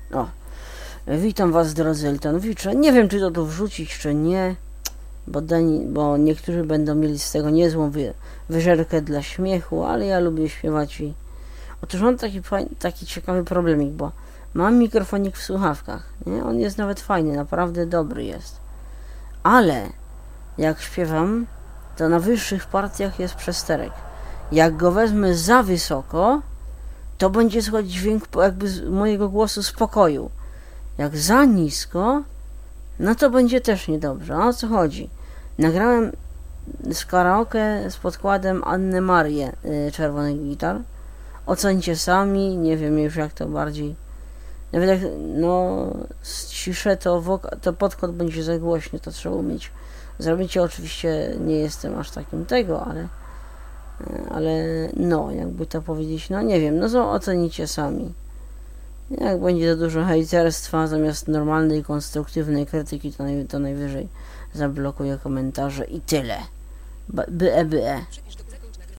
O, witam was drodzy Eltonowicze. Nie wiem, czy to tu wrzucić, czy nie, bo niektórzy będą mieli z tego niezłą wyżerkę dla śmiechu, ale ja lubię śpiewać i... Otóż mam taki ciekawy problemik, bo mam mikrofonik w słuchawkach, nie? On jest nawet fajny, naprawdę dobry jest. Ale jak śpiewam, to na wyższych partiach jest przesterek. Jak go wezmę za wysoko, to będzie słychać dźwięk jakby z mojego głosu z pokoju. Jak za nisko, no to będzie też niedobrze. A o co chodzi? Nagrałem z karaoke z podkładem Annę Marię Czerwonych Gitar. Ocencie sami, nie wiem już jak to bardziej. Nawet jak ściszę, to podkład będzie za głośny, to trzeba umieć zrobić. Ja oczywiście nie jestem aż takim tego, ale no, jakby to powiedzieć, no nie wiem, no to ocenicie sami. Jak będzie za dużo hejterstwa zamiast normalnej, konstruktywnej krytyki, to najwyżej zablokuję komentarze i tyle. Bye.